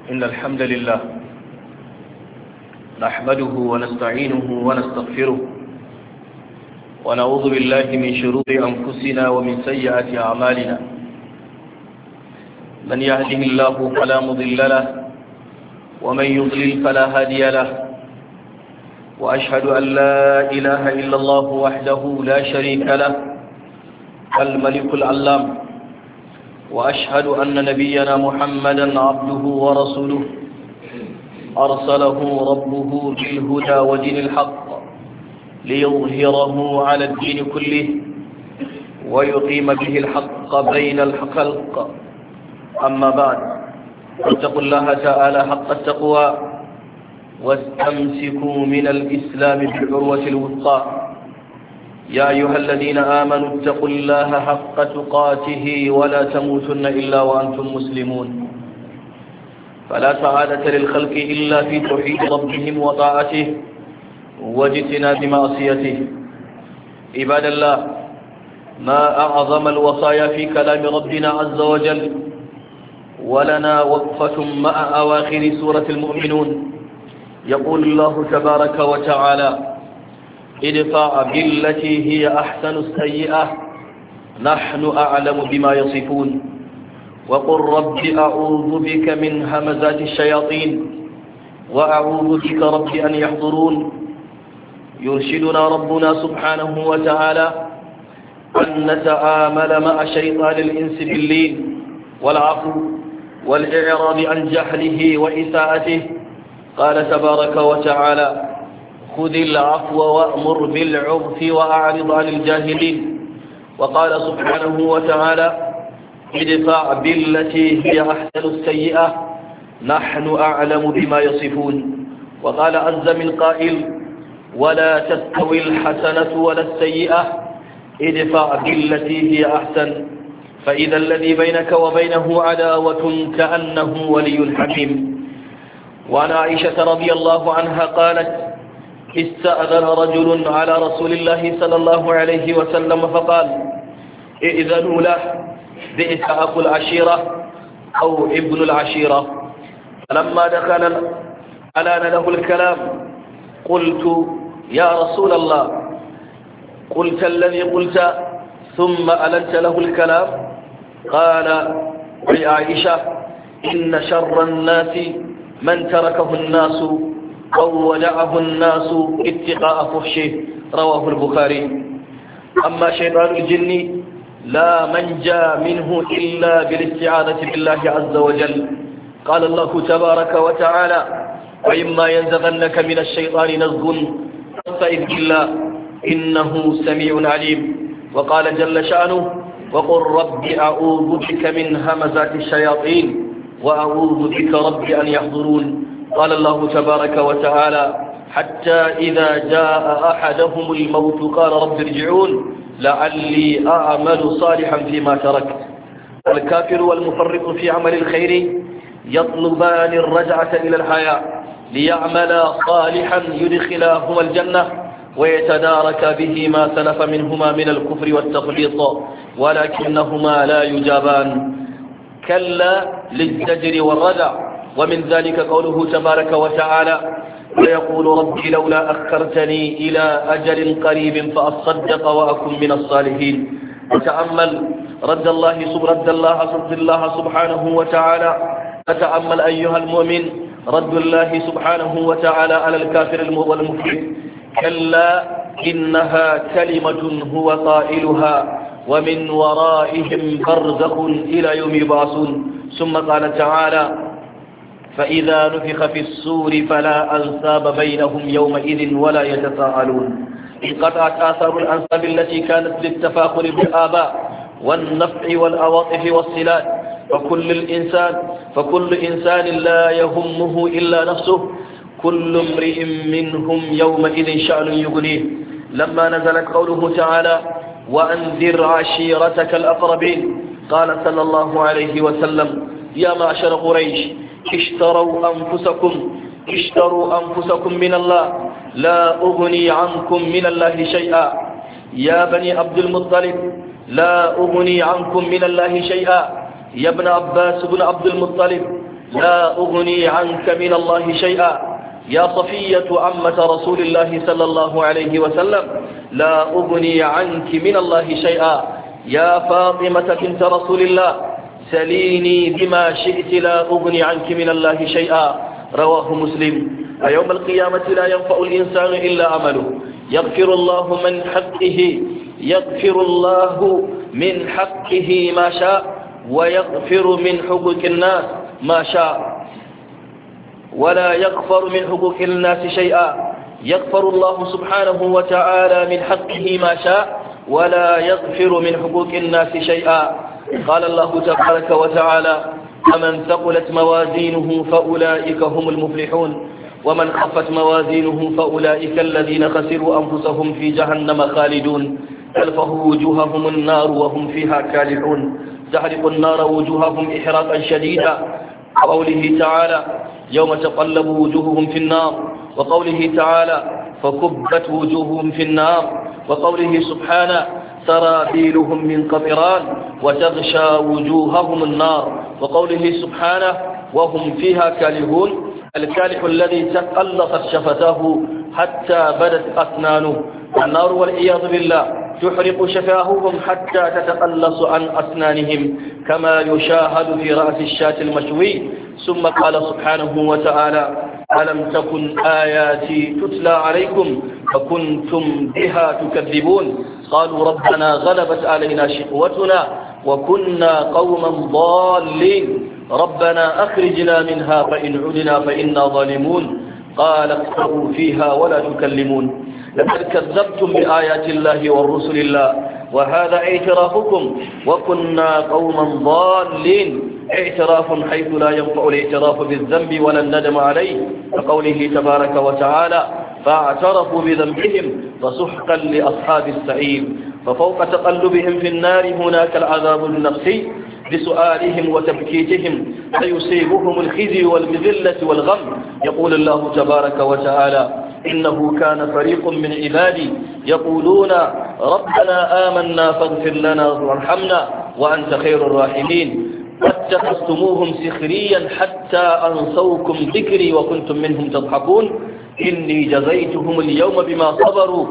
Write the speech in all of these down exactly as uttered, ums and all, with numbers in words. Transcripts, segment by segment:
إن الحمد لله نحمده ونستعينه ونستغفره ونعوذ بالله من شرور أنفسنا ومن سيئات أعمالنا. من يهده الله فلا مضل له ومن يضلل فلا هادي له، وأشهد أن لا إله إلا الله وحده لا شريك له الملك العلام، وأشهد أن نبينا محمدا عبده ورسوله أرسله ربه بالهدى ودين الحق ليظهره على الدين كله ويقيم به الحق بين الخلق. أما بعد، فاتقوا الله تعالى حق التقوى واستمسكوا من الإسلام بالعروة الوثقى. يا أيها الذين آمنوا اتقوا الله حق تقاته ولا تموتن إلا وأنتم مسلمون. فلا سعادة للخلق إلا في توحيد ربهم وطاعته واجتناب معصيته. عباد الله، ما أعظم الوصايا في كلام ربنا عز وجل، ولنا وقفة مع أواخر سورة المؤمنون. يقول الله تبارك وتعالى: ادفع بالتي هي أحسن السيئة نحن أعلم بما يصفون، وقل رب أعوذ بك من همزات الشياطين وأعوذ بك رب أن يحضرون. يرشدنا ربنا سبحانه وتعالى أن نتعامل مع شيطان الإنس باللين والعفو والإعراض عن جهله وإساءته. قال تبارك وتعالى: خذ العفو وأمر بالعرف وأعرض عن الجاهلين. وقال سبحانه وتعالى: ادفع بالتي هي أحسن السيئة نحن أعلم بما يصفون. وقال عز من قائل: ولا تستوي الحسنة ولا السيئة ادفع بالتي هي أحسن فإذا الذي بينك وبينه عداوة كأنه ولي حميم. وعن عائشة رضي الله عنها قالت: استأذن رجل على رسول الله صلى الله عليه وسلم فقال: ائذنوا له، بئس أخو العشيرة أو ابن العشيرة. فلما دخل ألان له الكلام قلت: يا رسول الله، قلت الذي قلت ثم ألنت له الكلام؟ قال: يا عائشة، إن شر الناس من تركه الناس أو ودعه الناس اتقاء فحشه. رواه البخاري. أما شيطان الجن لا منجى منه إلا بالاستعاذة بالله عز وجل. قال الله تبارك وتعالى: وإما ينزغنك من الشيطان نزغ فاستعذ بالله إنه سميع عليم. وقال جل شأنه: وقل رب أعوذ بك من همزات الشياطين وأعوذ بك رب أن يحضرون. قال الله تبارك وتعالى: حتى إذا جاء أحدهم الموت قال رب ارجعون لعلي أعمل صالحا فيما تركت. الكافر والمفرط في عمل الخير يطلبان الرجعة إلى الحياة ليعملا صالحا يدخلاهما الجنة ويتدارك به ما سلف منهما من الكفر والتخليط، ولكنهما لا يجابان. كلا للزجر والردع. ومن ذلك قوله تبارك وتعالى: ويقول ربي لولا أخرتني إلى أجل قريب فأصدق وأكن من الصالحين. وتأمل رد الله رد الله رد الله سبحانه وتعالى فتأمل أيها المؤمن رد الله سبحانه وتعالى على الكافر والمفسد: كلا إنها كلمة هو قائلها ومن ورائهم برزخ إلى يوم يبعثون. ثم قال تعالى: فإذا نفخ في الصور فلا أنساب بينهم يومئذ ولا يتساءلون. انقطعت آثار الأنساب التي كانت للتفاخر بالآباء والنفع والأواطف والصلات، فكل الإنسان فكل إنسان لا يهمه إلا نفسه، كل امرئ منهم يومئذ شأن يغنيه. لما نزلت قوله تعالى: وأنذر عشيرتك الأقربين، قال صلى الله عليه وسلم: يا معشر قريش، اشتروا أنفسكم اشتروا أنفسكم من الله، لا أغني عنكم من الله شيئا. يا بني عبد المطلب، لا أغني عنكم من الله شيئا. يا ابن عباس بن عبد المطلب، لا أغني عنك من الله شيئا. يا صفية عمة رسول الله صلى الله عليه وسلم لا أغني عنك من الله شيئا. يا فاطمة بنت رسول الله سليني بما شئت لا أغني عنك من الله شيئا. رواه مسلم. ويوم القيامة لا ينفع الإنسان إلا عمله. يغفر الله من حقه يغفر الله من حقه ما شاء ويغفر من حقوق الناس ما شاء ولا يغفر من حقوق الناس شيئا. يغفر الله سبحانه وتعالى من حقه ما شاء ولا يغفر من حقوق الناس شيئا. قال الله تبارك وتعالى: فمن ثقلت موازينه فأولئك هم المفلحون ومن خفت موازينه فأولئك الذين خسروا أنفسهم في جهنم خالدون تلفه وجوههم النار وهم فيها كالحون تحرق النار وجوههم إحراقا شديدا. وقوله تعالى: يوم تقلب وجوههم في النار. وقوله تعالى: فكبت وجوههم في النار. وقوله سبحانه: سرابيلهم من قطران وتغشى وجوههم النار. وقوله سبحانه: وهم فيها كالحون. الكالح الذي تقلصت شفتاه حتى بدت أسنانه. النار والعياذ بالله تحرق شفاههم حتى تتقلص عن أسنانهم كما يشاهد في رأس الشاة المشوي. ثم قال سبحانه وتعالى: ألم تكن آياتي تتلى عليكم فكنتم بها تكذبون قالوا ربنا غلبت علينا شقوتنا وكنا قوما ضالين ربنا أخرجنا منها فإن عدنا فإنا ظالمون قال اخسئوا فيها ولا تكلمون. لقد كذبتم بآيات الله والرسل الله وهذا اعترافكم وكنا قوما ضالين. اعتراف حيث لا ينفع الاعتراف بالذنب ولا الندم عليه كقوله تبارك وتعالى: فاعترفوا بذنبهم فسحقا لأصحاب السعير. ففوق تقلبهم في النار هناك العذاب النفسي بسؤالهم وتبكيتهم فيصيبهم الخزي والمذلة والغم. يقول الله تبارك وتعالى: إنه كان فريق من عبادي يقولون ربنا آمنا فاغفر لنا وارحمنا وأنت خير الراحمين واتخذتموهم سخريا حتى أنسوكم ذكري وكنتم منهم تضحكون إني جزيتهم اليوم بما صبروا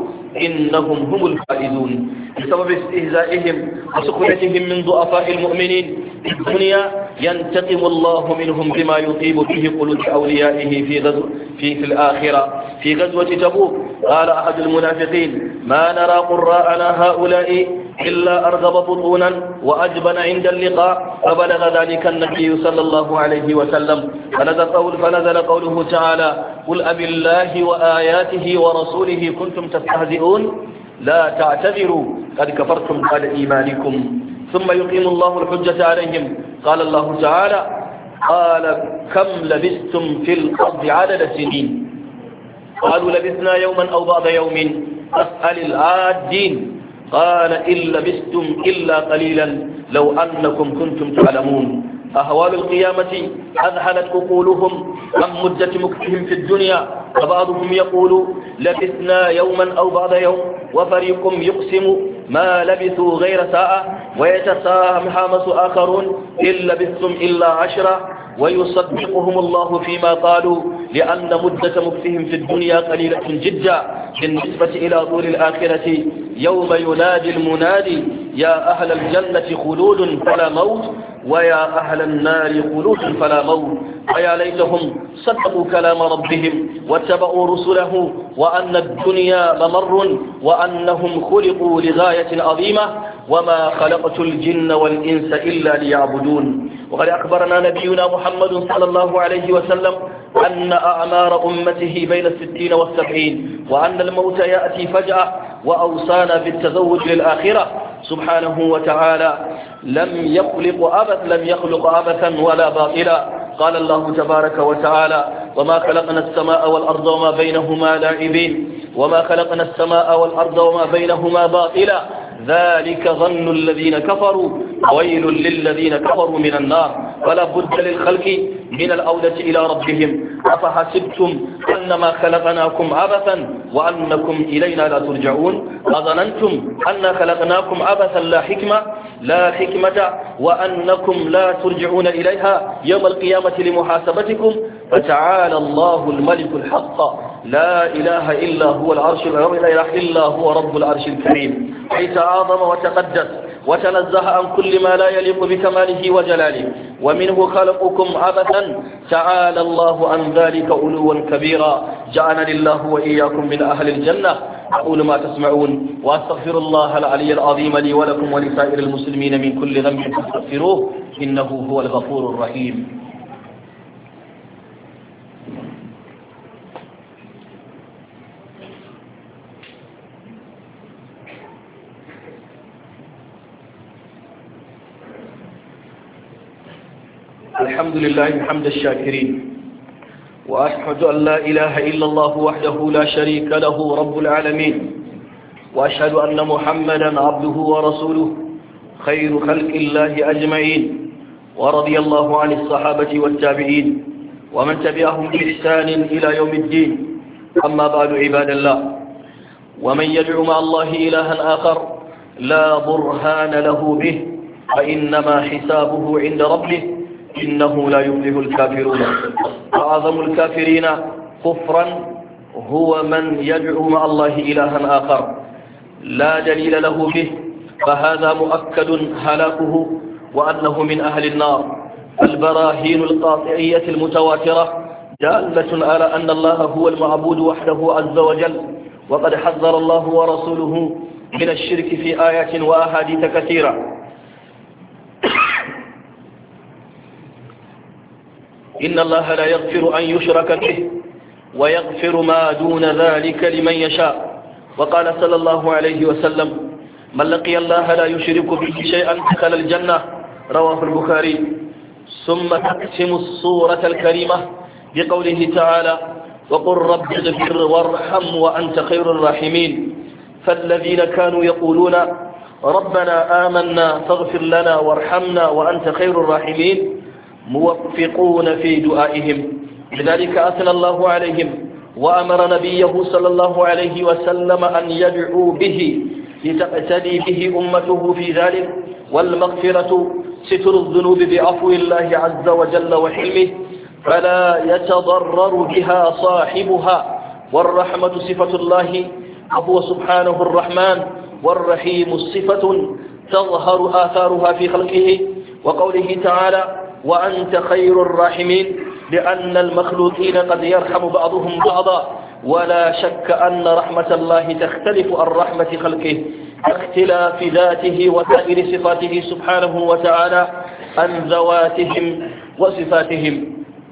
إنهم هم الفائزون. بسبب استهزائهم وسخريتهم من ضعفاء المؤمنين في الدنيا ينتقم الله منهم بما يطيب به قلوب أوليائه في غزو في, في الآخرة. في غزوة تبوك قال أحد المنافقين: ما نرى قراءنا هؤلاء إلا أرغب بطونا وأجبن عند اللقاء. فبلغ ذلك النبي صلى الله عليه وسلم فنزل, قول فنزل قوله تعالى: قل أبي الله وآياته ورسوله كنتم تستهزئون لا تعتذروا قد كفرتم بعد إيمانكم. ثم يقيم الله الحجة عليهم. قال الله تعالى: قال كم لبثتم في الأرض عدد سنين قالوا لبثنا يوما أو بعض يوم فاسأل العادين قال إن لبثتم إلا قليلا لو أنكم كنتم تعلمون. أهوال القيامة أذهلت عقولهم عن مدة مكثهم في الدنيا فبعضهم يقول لبثنا يوما أو بعض يوم وفريق يقسم ما لبثوا غير ساعة ويتسامحمس آخرون إن لبثتم إلا عشرة ويصدقهم الله فيما قالوا لأن مدة مكثهم في الدنيا قليلة جدا بالنسبة إلى طول الآخرة. يوم ينادي المنادي: يا أهل الجنة خلود فلا موت ويا أهل النار خلود فلا موت. ويا ليتهم صدقوا كلام ربهم واتبعوا رسله وأن الدنيا ممر وأنهم خلقوا لغاية عظيمة وما خلقت الجن والإنس إلا ليعبدون. وقد أخبرنا نبينا محمد صلى الله عليه وسلم أن أعمار أمته بين الستين والسبعين وأن الموت يأتي فجأة وأوصانا بالتزوج للآخرة. سبحانه وتعالى لم يخلق أبث لم يخلق أبثا ولا باطلا. قال الله تبارك وتعالى: وما خلقنا السماء والأرض وما بينهما لاعبين وما خلقنا السماء والأرض وما بينهما باطلا ذلك ظن الذين كفروا ويل للذين كفروا من النار. فلا بد للخلق من العودة إلى ربهم. أفحسبتم أنما خلقناكم عبثا وأنكم إلينا لا ترجعون أظننتم أنا خلقناكم عبثا لا حكمة لا حكمة وأنكم لا ترجعون إليها يوم القيامة لمحاسبتكم. فتعالى الله الملك الحق لا إله إلا هو العرش لا إله إلا هو رب العرش الكريم، حيث عظم وتقدس وتنزه عن كل ما لا يليق بكماله وجلاله، ومنه خلقكم عبثا تعالى الله عن ذلك علوا كبيرا. جعلني الله وإياكم من أهل الجنة. أقول ما تسمعون وأستغفر الله العلي العظيم لي ولكم ولسائر المسلمين من كل ذنب فاستغفروه إنه هو الغفور الرحيم. الحمد لله حمد الشاكرين، وأشهد أن لا إله إلا الله وحده لا شريك له رب العالمين، وأشهد أن محمدا عبده ورسوله خير خلق الله أجمعين. ورضي الله عن الصحابة والتابعين ومن تبعهم بإحسان إلى يوم الدين. أما بعد عباد الله، ومن يدعو مع الله إلها آخر لا برهان له به فإنما حسابه عند ربه إنه لا يفلح الكافرون. أعظم الكافرين كفرا هو من يدعو مع الله إلها آخر لا دليل له به، فهذا مؤكد هلاكه وأنه من أهل النار. البراهين القاطعية المتواترة دالة على أن الله هو المعبود وحده عز وجل، وقد حذر الله ورسوله من الشرك في آيات وأحاديث كثيرة. إن الله لا يغفر أن يشرك به ويغفر ما دون ذلك لمن يشاء. وقال صلى الله عليه وسلم: من لقي الله لا يشرك به شيئا دخل الجنة. رواه البخاري. ثم تختم السورة الكريمة بقوله تعالى: وقل رب اغفر وارحم وأنت خير الراحمين. فالذين كانوا يقولون ربنا آمنا فاغفر لنا وارحمنا وأنت خير الراحمين موفقون في دعائهم، لذلك أثنى الله عليهم وأمر نبيه صلى الله عليه وسلم أن يدعو به لتقتدي به أمته في ذلك. والمغفرة ستر الذنوب بعفو الله عز وجل وحلمه فلا يتضرر بها صاحبها. والرحمة صفة الله وهو سبحانه الرحمن، والرحيم صفة تظهر آثارها في خلقه. وقوله تعالى: وأنت خير الراحمين، لأن المخلوقين قد يرحم بعضهم بعضا، ولا شك أن رحمة الله تختلف عن رحمة خلقه باختلاف ذاته وسائر صفاته سبحانه وتعالى عن ذواتهم وصفاتهم.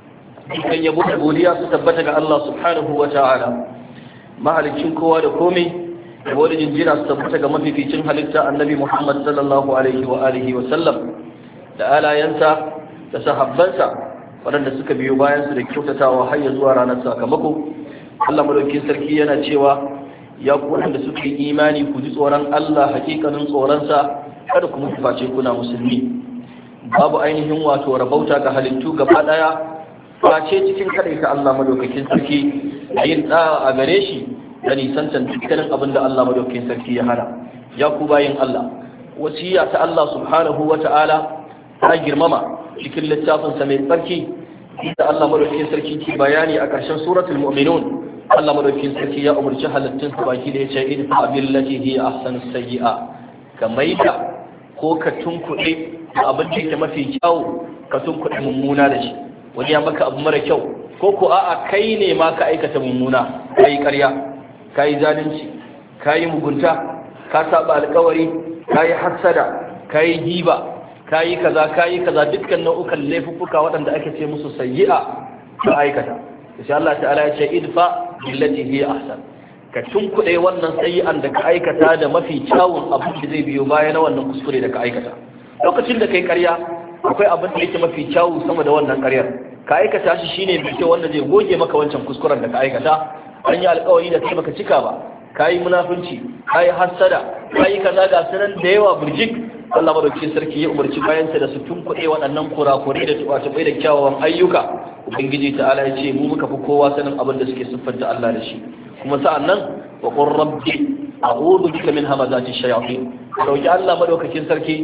kan yabo da godiya su tabbata ga Allah subhanahu wa ta'ala, mahalicin kowa da komai. Yabo da jinjina su tabbata ga mafificin halitta annabi Muhammad sallallahu alaihi wa alihi wa sallam, da alayansa da sahabbansa waɗanda suka biyo bayan su da kyautatawa har zuwa ranar sakamako. Allah madaukakin sarki yana cewa: ya ku waɗanda suka yi imani ku ji tsoron Allah hakikanin tsoronsa, kada ku mutu face kuna musulmi. Babu ainihin wato rabauta ga halittu gaba ɗaya face cikin kadaita Allah madaukakin sarki da yin da'a a gare shi da nisantan dukkanin abin da Allah madaukakin sarki ya hana. Ya ku bayin Allah, wasiya ta Allah subhanahu wa ta'ala ta girmama cikin littafinsa mai tsarki, da Allah madaukakin sarki ke bayani a ƙarshen suratul mu'minun. Allah madaukakin sarki ya umarci halittun su baki da ya ce: idfa billati hiya ahsanu sayyi'a, ka maida ko ka tunkuɗe da abin da yake mafi kyau, ka tunkuɗe mummuna da shi. Wani ya maka abu mara kyau, ko ko a'a kai ne ma ka aikata mummuna, kai ƙarya, kai zalunci, kai mugunta, ka saba alƙawari, kai hassada, kai giba, kai kaza kai kaza, dukkan nau'ukan laifuffuka waɗanda ake ce musu sayyi'a ka aikata. Insha Allah ta'ala ya ce: idfa billati hiya ahsan, ka tunkuɗe wannan sayyi'an da ka aikata da mafi kyawun abin da zai biyo baya na wannan kuskure da ka aikata. Lokacin da kai ƙarya, akwai abin da yake mafi kyawu sama da wannan ƙaryar. Ka aikata shi shine mai kyau wanda zai goge maka wancan kuskuren da ka aikata. An yi alƙawari da kai baka cika ba, ka yi munafunci, ka yi hassada, ka yi kaza ga sanan da yawa burjik. Allah madaukakin sarki ya umarci bayansa da su tunkuɗe waɗannan kurakurai da tuba-tubai da kyawawan ayyuka. Ubangiji ta'ala ya ce: mu muka fi kowa sanin abin da suke siffanta Allah da shi. kuma sa'an nan wa qur rabbi a'udhu bika min hamazati shayatin. Dauki Allah madaukakin sarki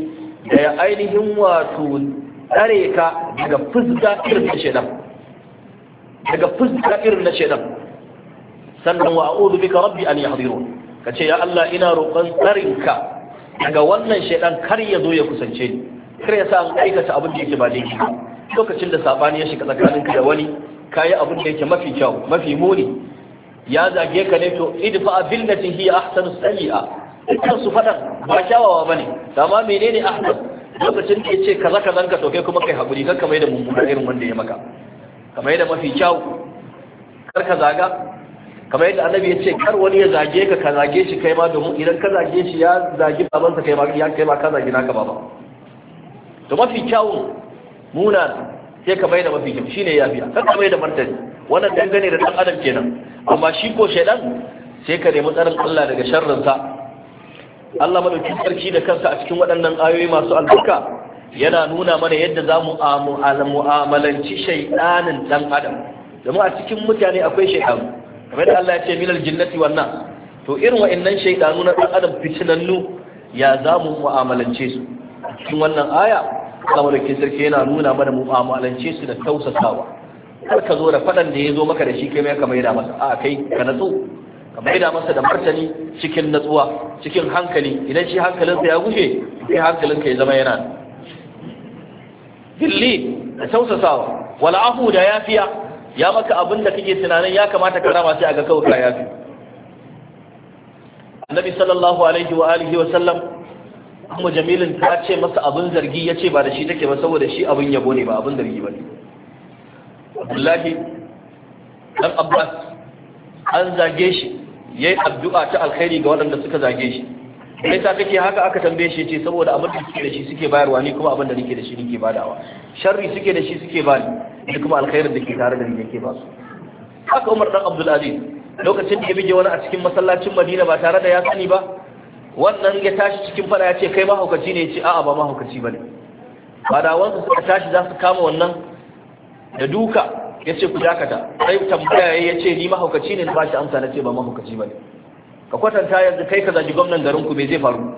da ya ainihin wato tsare ka daga fuska irin na shedan daga fuska irin na shedan sannan wa a'udhu bika rabbi an yahdurun kace ya Allah ina roƙon tsarinka daga wannan shedan kar ya zo ya kusance ni kar ya sa an aikata abin da yake ba daidai ba lokacin da sabani ya shiga tsakaninka da wani kayi abin da yake mafi kyau mafi muni ya zage ka ne to idfa billati hiya ahsanu sayyi'a dukkan su fadan ba kyawawa bane amma menene ahsan lokacin da yace kaza kazan ka to kai kuma kai hakuri kar ka mai da mummuna irin wanda ya maka kamar yadda mafi kyau kar ka zaga kamar yadda annabi yace kar wani ya zage ka ka zage shi kai ma domin idan ka zage shi ya zagi babansa kai ma ya kai ma ka zagi naka baba to mafi kyau muna sai ka mai da mafi kyau shine yafiya kar ka mai da martani wannan dangane da dan adam kenan amma shi ko shaydan sai ka nemi tsarin Allah daga sharrin sa Allah madaukakin sarki da kansa a cikin waɗannan ayoyi masu albarka yana nuna mana yadda za mu mu'amalanci shaydanin dan adam domin a cikin mutane akwai shaydan kamar da Allah ya ce minal jinnati wan nas to irin wa'annan shaydanu na dan adam fitinannu ya za mu mu'amalance su cikin wannan aya Allah madaukakin sarki yana nuna mana mu'amalance su da tausasawa kar ka zo da fadan da ya zo maka da shi kai mai ka maida masa a kai ka natsu ka maida masa da martani cikin natsuwa cikin hankali idan shi hankalinsa ya gushe kai hankalinka ya zama yana dilli da tausasawa wala afu da yafiya ya maka abin da kake tunanin ya kamata ka rama sai aga kawai ka yafi annabi sallallahu alaihi wa alihi wa sallam kuma jamilin ta ce masa abin zargi ya ce ba da shi take ba saboda shi abin yabo ne ba abin zargi ba ne abdullahi dan abbas an zage shi yayi addu'a ta alkhairi ga waɗanda suka zage shi sai ta kake haka aka tambaye shi ce saboda abin da suke da shi suke bayarwa ni kuma abin da nake da shi nake badawa sharri suke da shi suke bani ni kuma alkhairin da ke tare da ni nake ba su haka umar dan abdul aziz lokacin da ya bige wani a cikin masallacin madina ba tare da ya sani ba wannan ya tashi cikin fada ya ce kai mahaukaci ne ya ce a'a ba mahaukaci ba ne fadawansu suka tashi za su kama wannan da duka ya ce ku dakata sai tambaya ya ce ni mahaukaci ne na ba shi amsa na ce ba mahaukaci ba ne ka kwatanta yanzu kai ka zagi gwamnan garinku me zai faru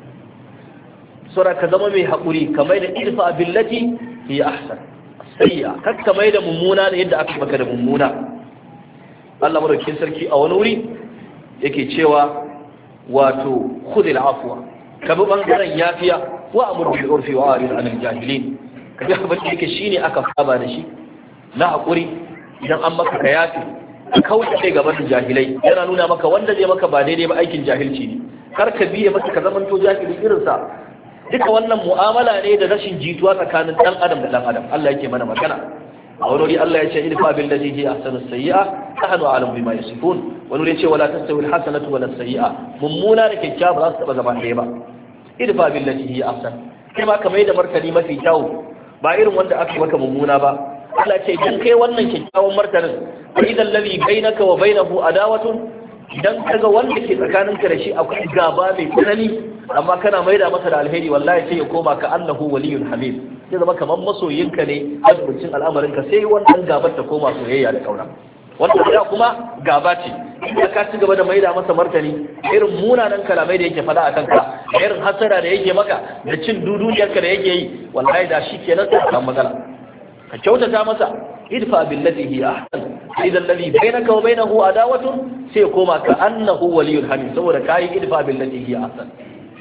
sura ka zama mai haƙuri ka mai da irfa billati hi ahsan sayya kar ka mai da mummuna da yadda aka maka da mummuna Allah madaukakin sarki a wani wuri yake cewa wato khudil afwa ka bi bangaren yafiya wa amru bil urfi wa arid anil jahilin ka ga abin da yake shine aka saba da shi na hakuri idan an maka ka yafi ka kauce kai gaban jahilai yana nuna maka wanda zai maka ba daidai ba aikin jahilci ne kar ka biye masa ka zamanto jahili irin sa duka wannan mu'amala ne da rashin jituwa tsakanin dan adam da dan adam Allah yake mana magana a wani wuri Allah ya ce idfa bil ladhi hi ahsanu sayyi'a nahnu a'lamu bima yasifun wani wuri ya ce wala tastawi al hasanatu wala sayyi'a mummuna da kyakkyawa ba za su taba zama ɗaya ba idfa bil ladhi hi ahsan kai ma ka mai da martani mafi kyau ba irin wanda aka maka mummuna ba Allah ya ce idan kai wannan kyakkyawan martanin fa idan ladhi bainaka wa bainahu adawatun idan kaga wanda ke tsakaninka da shi akwai gaba mai tsanani amma kana maida masa da alheri wallahi sai ya koma ka annahu waliyul hamid sai zama kamar masoyinka ne a cikin al'amarinka sai wannan gabar ta koma soyayya da kauna wannan da kuma gaba ce idan ka ci gaba da maida masa martani irin munanan kalamai da yake fada a kanka irin hasara da yake maka da cin duduniyarka da yake yi wallahi da shi kenan sai ka matsala ka kyautata masa idfa billati hi ahsan idan ladhi bainaka wa bainahu adawatun sai koma ka annahu waliyul hamid saboda kai idfa billati hi ahsan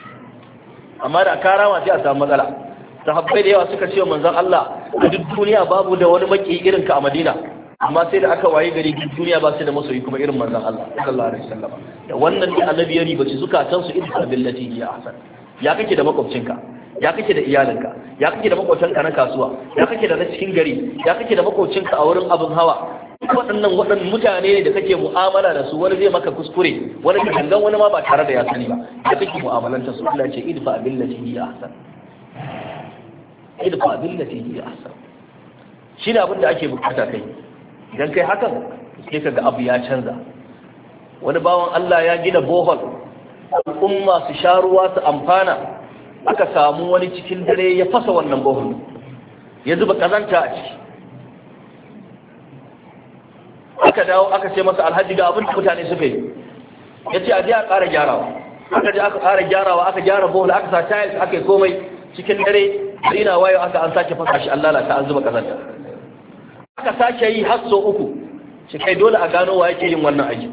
amma da ka rama sai a samu matsala sahabbai da yawa suka ce manzon Allah a duk duniya babu da wani maki irin ka a Madina amma sai da aka waye gari duk duniya ba su da masoyi kuma irin manzon Allah sallallahu alaihi wasallam da wannan ne annabi ya ribaci zukatan su idfa billati hi ahsan ya kake da makwabcinka ya kake da iyalinka ya kake da makwabcinka na kasuwa ya kake da na cikin gari ya kake da makwabcinka a wurin abin hawa waɗannan waɗannan mutane ne da kake mu'amala da su wani zai maka kuskure wani da gangan wani ma ba tare da ya sani ba da kake mu'amalanta su Allah ce idfa billati hi ahsan idfa billati hi ahsan shi ne abin da ake bukata kai idan kai hakan sai kaga abu ya canza wani bawan Allah ya gina bohol al'umma su sha ruwa su amfana aka samu wani cikin dare ya fasa wannan bohol ya zuba kazanta a ciki aka dawo aka ce masa alhaji ga abin da mutane suka yi ya ce a je a ƙara gyarawa aka je aka ƙara gyarawa aka gyara bohol aka sa tiles aka yi komai cikin dare rina wayo aka an sake fasa shi Allah ta an zuba kazanta aka sake yi har so uku shi kai dole a gano wa yake yin wannan aiki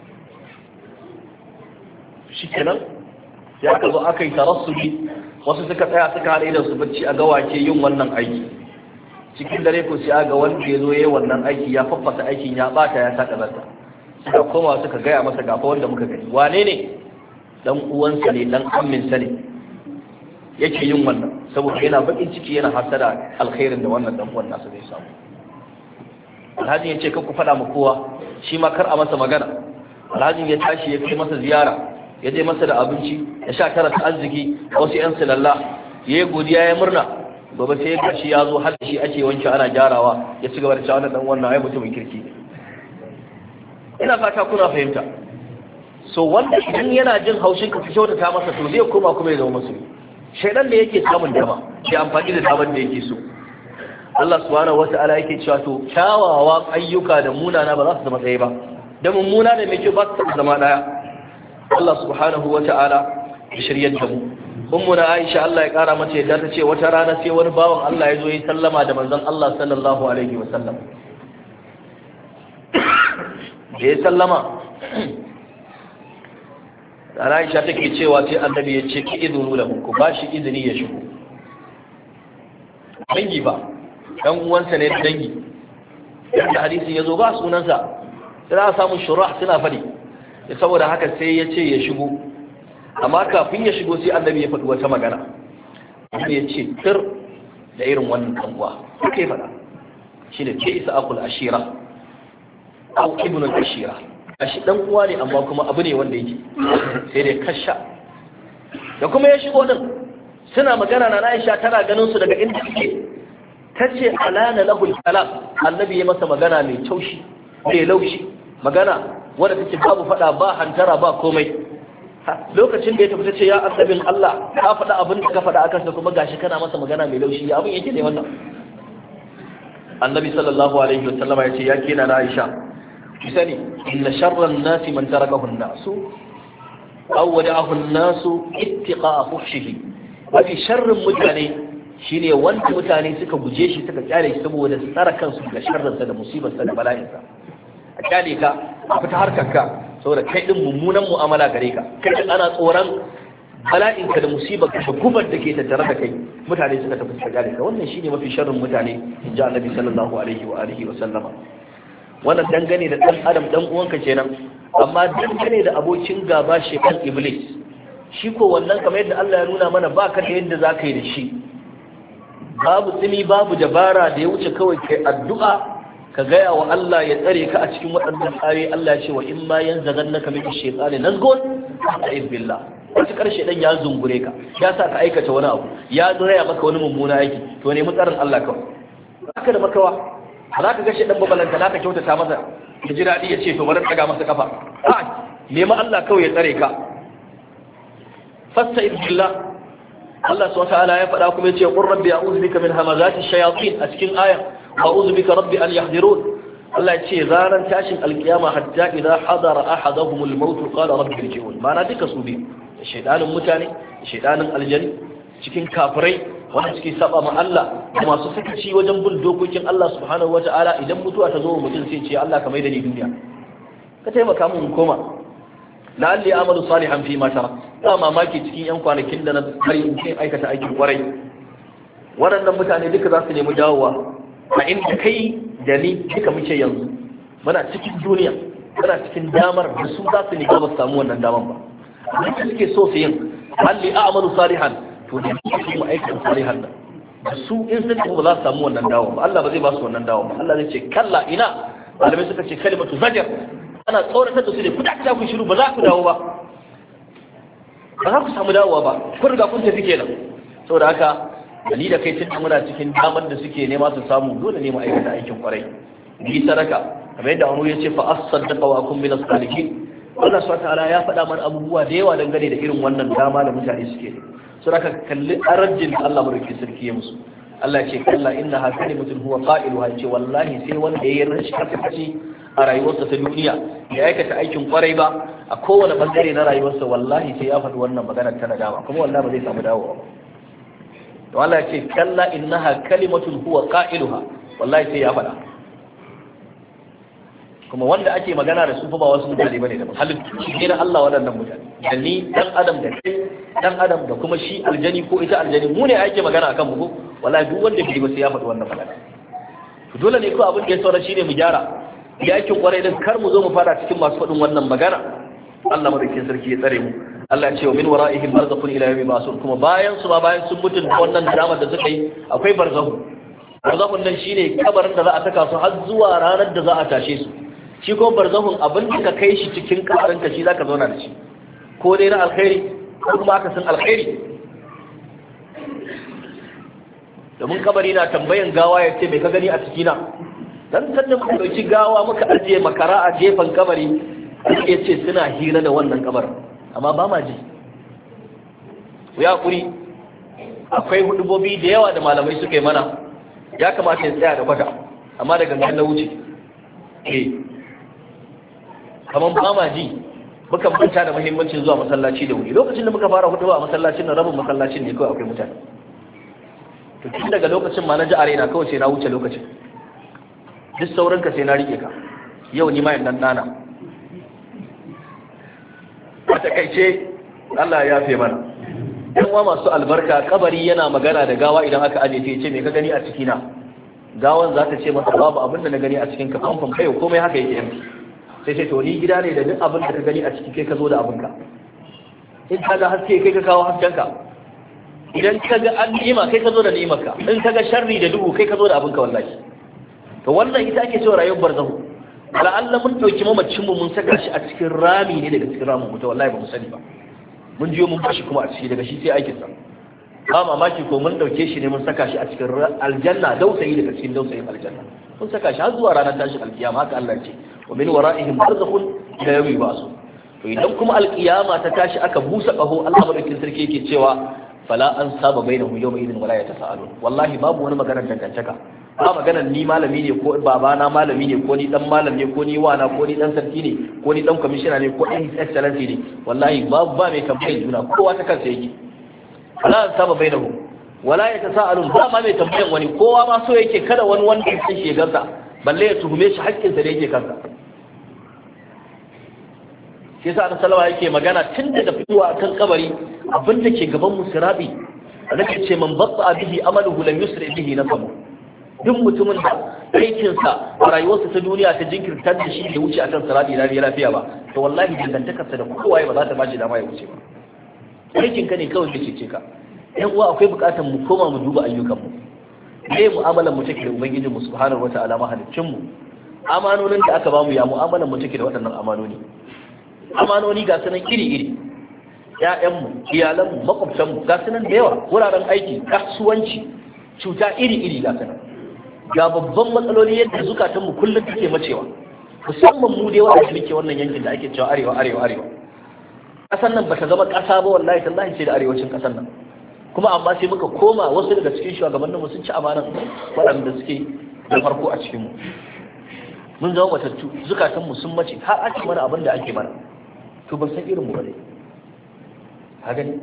shikenan sai aka zo aka yi tarassuli wasu suka tsaya suka haɗe da su bacci a ga wake yin wannan aiki cikin dare ko sai aga wanda ya zo yayin wannan aiki ya faffasa aikin ya bata ya saka zata suka koma suka gaya masa gafa wanda muka gani wane ne dan uwansa ne dan amminsa ne yake yin wannan saboda yana bakin ciki yana hasada alkhairin da wannan dan uwan nasa zai samu alhaji ya ce kar ku faɗa mu kowa shi ma kar a masa magana alhaji ya tashi ya kai masa ziyara ya je masa da abinci ya sha tara ta arziki wasu yan silalla yayi godiya ya murna gobe sai ya gashi ya zo har shi ake wanke ana gyarawa ya ci gaba da cewa dan wannan ai mutumin kirki ina fata kuna fahimta so wanda idan yana jin haushin ka kyauta ta masa to zai koma kuma ya zama musulmi shaidan da yake samun dama ya amfani da daman da yake so Allah subhanahu wata'ala yake cewa to kyawawan ayyuka da munana ba za su zama ɗaya ba da mummuna da mai kyau ba su zama ɗaya Allah subhanahu wata'ala ya shiryar da mu ummu na Aisha Allah ya kara mata yadda ta ce wata rana sai wani bawan Allah ya zo ya sallama da manzon Allah sallallahu alaihi wa sallam da ya sallama Aisha take cewa sai annabi ya ce ki idunu lahu ku ba shi izini ya shigo dangi ba dan uwansa ne dangi yadda hadisin ya zo ba sunansa sai a samu shurah suna fadi saboda haka sai ya ce ya shigo amma kafin ya shigo sai annabi ya faɗi wata magana ya ce tir da irin wannan kanwa kai faɗa shi ne ke isa akul ashira au ibnul ashira ashi dan uwa ne amma kuma abu ne wanda yake sai dai kasha da kuma ya shigo din suna magana na Aisha tana ganin su daga inda suke tace alana lahul kalam annabi ya masa magana mai taushi mai laushi magana wanda take babu fada ba hantara ba komai lokacin da ya tafi tace ya annabin Allah ka fada abin da ka fada akan sa kuma gashi kana masa magana mai laushi abin yake ne wannan annabi sallallahu alaihi wasallama yace ya kina na Aisha ki sani inna sharran nasi man tarakahu an-nasu aw wada'ahu an-nasu ittiqa'a fuhshihi wa fi sharrin mutane shine wanda mutane suka guje shi suka kyale shi saboda su tsara kansu daga sharrinsa da musibarsa da bala'insa a kyale ka a fita harkar ka saboda kai din mummunan mu'amala gare ka kai ana tsoron bala'inka da musibar ka da gubar da ke tattare da kai mutane suka tafi suka kyale ka wannan shine mafi sharrin mutane in ji annabi sallallahu alaihi wa alihi wa sallama wannan dangane da dan adam dan uwanka kenan amma dangane da abokin gaba shekan iblis shi ko wannan kamar yadda Allah ya nuna mana baka da yadda zaka yi da shi babu tsimi babu dabara da ya wuce kawai kai addu'a ka gaya wa Allah ya tsare ka a cikin waɗannan ayoyi Allah ya ce wa in ma yanzaghannaka min ash-shaytani nazghun fa'id billah wata karshe dan ya zungure ka ya sa ka aikata wani abu ya zuraya maka wani mummuna yake to ne mutsarin Allah kawai haka da makawa za ka ga shi dan babalanta za ka kyautata masa ya ji daɗi ya ce to bari tsaga masa kafa a nema Allah kawai ya tsare ka fasta'id billah Allah subhanahu wa ta'ala ya faɗa kuma yace qur rabbi a'udhu bika min hamazati shayatin a cikin aya a'udhu bika rabbi an yahdurun Allah ya ce ranar tashin alkiyama hatta idza hadara ahaduhum al-maut qala rabbi irji'un ma'ana duka su bi shaydanin mutane shaydanin aljani cikin kafirai wanda suke saba ma Allah da masu sakaci wajen bin dokokin Allah subhanahu wa ta'ala idan mutuwa ta zo mutum sai ce Allah ka mai da ni duniya ka taimaka mun koma la'alli amalu salihan fi ma tara ba mamaki cikin yan kwanakin da na bari in kai aikata aikin kwarai waɗannan mutane duka za su nemi dawowa a inda kai da ni duka muke yanzu muna cikin duniya muna cikin damar da su za su ne ba su samu wannan damar ba amma suke so su yin la'alli amalu salihan to da su mu aikata salihan nan da su in sun ba za su samu wannan dawo ba Allah ba zai ba su wannan dawo ba Allah zai ce kalla ina malamai suka ce kalimatu zajar ana tsoratar da su ne kuda ta ku shiru ba za ku dawo ba ba za ku samu dawowa ba kun riga kun tafi kenan saboda haka ali da kai tun muna cikin damar da suke nema su samu dole ne mu aikata aikin kwarai bi sadaka kamar yadda Umar ya ce fa as-saddaqa wa kun min as-salihin Allah subhanahu wa ta'ala ya faɗa mana abubuwa da yawa dangane da irin wannan dama da mutane suke saboda haka kalli arajin da Allah barke sarki ya musu Allah ce kalla innaha kalimatun huwa qailuha ce wallahi sai wanda yayi rashi kace a rayuwarsa ta duniya ya aikata aikin kwarai ba a kowane bangare na rayuwarsa wallahi sai ya faɗi wannan magana ta nadama kuma wallahi ba zai samu dawowa ba to Allah ya ce kalla innaha kalimatun huwa qailuha wallahi sai ya faɗa. kuma wanda ake magana da su fa ba wasu mutane bane da halittu ne na Allah waɗannan mutane da ni dan adam da kai dan adam da kuma shi aljani ko ita aljani mu ne ake magana akan mu ko wallahi duk wanda bai ba sai ya faɗi wannan magana. to dole ne ko abin da ya saura shine mu gyara ya ake kwarai din kar mu zo mu fara cikin masu faɗin wannan magana. Allah madaukakin sarki ya tsare mu. Allah ya ce wa min wara'ihim barzakhun ila yawmi ba'sun, kuma bayan su ma bayan sun mutun wannan drama da suka yi akwai barzakhu. Barzakhun nan shine kabarin da za a saka su har zuwa ranar da za a tashe su. Shi ko barzakhun abin da ka kai shi cikin kabarin ka shi zaka zauna da shi, ko dai na alkhairi ko kuma aka san alkhairi. Domin kabari na tambayan gawa ya ce mai ka gani a cikina, dan sannan muka dauki gawa muka ajiye makara a gefen kabari ya ce suna hira da wannan kabarin, amma ba ma ji. Ya kuri akwai hudubobi da yawa da malamai suka yi mana, ya kamata ya tsaya da kwata, amma daga gangan na wuce eh kamar ba ma ji. Muka manta da muhimmancin zuwa masallaci da wuri. Lokacin da muka fara huduba a masallacin nan, rabin masallacin ne kawai akwai mutane. To tun daga lokacin ma na ji a raina kawai sai na wuce lokacin. Duk saurin ka sai na rike ka. Yau ni ma in dan dana. A takaice Allah ya yafe mana. Yan uwa masu albarka, kabari yana magana da gawa idan aka aje ta ce me ka gani a cikina. Gawan za ta ce masa babu abin da na gani a cikin ka, famfam kai komai haka yake yanki. Sai ce to ni gida ne da duk abin da ka gani a ciki kai ka zo da abinka. In ka ga haske kai ka kawo haskenka. Idan ka ga an ni'ima kai ka zo da ni'imarka. In ka ga sharri da duhu kai ka zo da abinka wallahi. To wannan ita ake cewa rayuwar barzahu. Ala Allah mun dauki mamacin mu mun saka shi a cikin rami ne daga cikin ramin mu, to wallahi ba mu sani ba. Mun jiyo mun bashi kuma a ciki daga shi sai aikin sa. Ba mamaki ko mun dauke shi ne mun saka shi a cikin aljanna, dausayi daga cikin dausayin aljanna. Mun saka shi har zuwa ranar tashin alkiyama, haka Allah ce. Wa min wara'ihim barzakhun ila yawmi yub'asun. To idan kuma alkiyama ta tashi aka busa kaho, Allah madaukakin sarki yake cewa fala an saba bainahum yawma idin wala yatasaalun. Wallahi babu wani maganar dangantaka. Ba maganar ni malami ne ko babana malami ne ko ni dan malam ne ko ni wana ko ni dan sarki ne ko ni dan commissioner ne ko dan excellency ne. Wallahi babu ba mai tambayar juna, kowa ta kansa yake. Fala an saba bainahum wala yatasaalun. Ba ma mai tambayar wani, kowa ma so yake kada wani wanda ya san shegarsa balle ya tuhume shi haƙƙinsa da yake kansa. Shi yasa Annabi sallallahu alaihi wasallam yake magana tun daga fitowa kan kabari, abin da ke gaban musirabi annabi ce man batta bihi amaluhu lam yusri bihi nasabu. Duk mutumin da aikinsa a rayuwarsa ta duniya ta jinkirtar da shi da wuce akan sirabi na lafiya ba, to wallahi dangantakarsa da kowa ba za ta bashi dama ya wuce ba. Aikin ka ne kawai da cece ka. Yan uwa akwai bukatar mu koma mu duba ayyukan mu. Me mu'amalar mu take da ubangijin mu subhanahu wata'ala mahaliccin mu? Amanonin da aka bamu ya mu'amalar mu take da waɗannan amanoni. Amanoni ga sunan iri-iri. Ya'yanmu, iyalanmu, makwabtanmu ga sunan da yawa, wuraren aiki, kasuwanci, cuta iri-iri ga sunan. Ga babban matsaloli yadda zukatanmu kullum take macewa. Musamman mu dai wanda muke wannan yankin da ake cewa arewa arewa arewa. Ƙasar nan bata zama ƙasa ba wallahi tallahi ce da arewacin ƙasar nan. Kuma amma sai muka koma wasu daga cikin shugabanninmu sun ci amanan waɗanda suke da farko a cikinmu. Mun zama matattu, zukatanmu sun mace, har ake mana abin da ake mana. To ban san irin mu ba dai. Ka gani?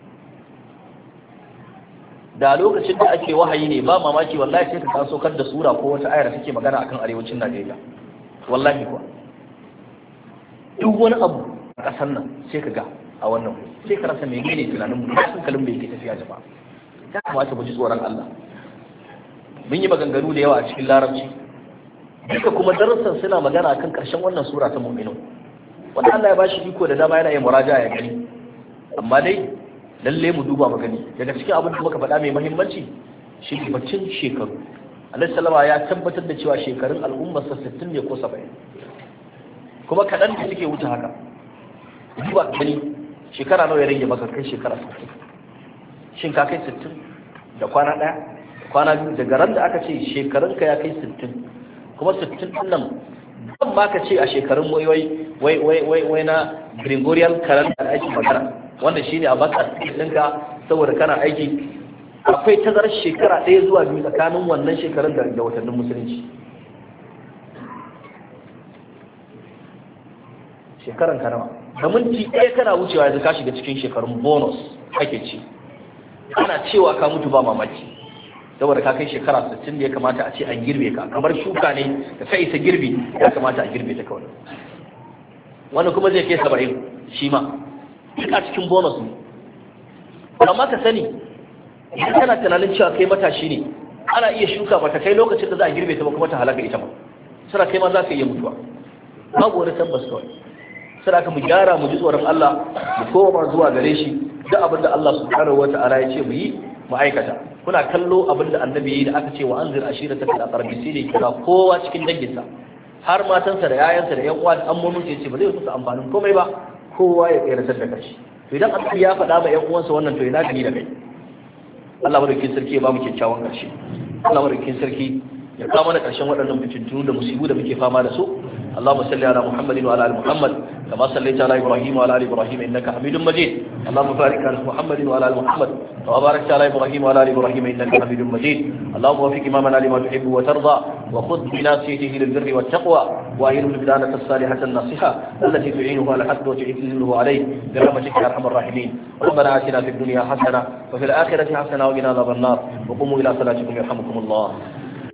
Da lokacin da ake wahayi ne ba mamaki wallahi sai ka taso kar da sura ko wata ayar take magana akan arewacin Najeriya. Wallahi kuwa. Duk wani abu a ƙasar nan sai ka ga a wannan sai ka rasa mai gane tunanin mu, sun kalin bai ke tafiya jama'a. Ya kamata mu ji tsoron Allah. Mun yi maganganu da yawa a cikin Larabci. Duka kuma darussan suna magana akan ƙarshen wannan sura ta Mu'minun. Wanda Allah ya bashi iko da dama yana yin muraja'a ya gani. Amma dai lalle mu duba magani daga cikin abin da muka faɗa mai muhimmanci shi ne baccin shekaru. Alaihi salama ya tabbatar da cewa shekarun al'ummar sa sittin ne ko saba'in, kuma kaɗan da suke wuce haka. Duba gani shekara nawa ya rage maka kai shekara sittin? Shin ka kai sittin da kwana ɗaya kwana biyu daga ran da aka ce shekarunka ya kai sittin, kuma sittin ɗin nan ban ma ka ce a shekarun wai wai wai wai wai na Gregorian calendar da ake magana, wanda shine a baka ɗinka saboda kana aiki, akwai tazarar shekara ɗaya zuwa biyu tsakanin wannan shekarun da da watannin musulunci. Shekaran ka nawa? Da minti ɗaya kana wucewa yanzu ka shiga cikin shekarun bonus ake ci. ana cewa ka mutu ba mamaki saboda ka kai shekara sittin da ya kamata a ce an girbe ka kamar shuka ne da kai ta girbi ya kamata a girbe ta kawai wani kuma zai kai saba'in shi ma duk a cikin bonus ne amma ka sani idan kana tunanin cewa kai matashi ne ana iya shuka ba ta kai lokacin da za a girbe ta ba kuma ta halaka ita ba sai kai ma za ka iya mutuwa babu wani tabbas kawai sai ka mu gyara mu ji tsoron Allah mu koma zuwa gare shi duk abin da Allah subhanahu wata'ala ya ce mu yi mu aikata kuna kallo abin da annabi yi da aka ce wa anzir ashirata fil aqrabi sai da kira kowa cikin danginsa har matansa da yayansa da yan uwa da ammomin sa yace ba zai musu amfanin komai ba kowa ya tsayar da kashi to idan annabi ya faɗa ma yan uwansa wannan to ina gani da kai Allah madaukakin sarki ya ba mu kyakkyawan karshe Allah madaukakin sarki ya kawo mana karshen waɗannan fitintunu da musibu da muke fama da su اللهم صل على محمد وعلى ال محمد كما صليت على ابراهيم وعلى ال ابراهيم انك حميد مجيد اللهم بارك على محمد وعلى ال محمد كما باركت على ابراهيم وعلى ال ابراهيم انك حميد مجيد اللهم وفق امامنا لما تحب وترضى وخذ بناصيته للبر والتقوى واهله بالبدانه الصالحه الناصحه التي تعينه على الحق وتعينه عليه برحمتك يا ارحم الراحمين ربنا اتنا في الدنيا حسنه وفي الاخره حسنه وقنا عذاب النار وقوموا الى صلاتكم يرحمكم الله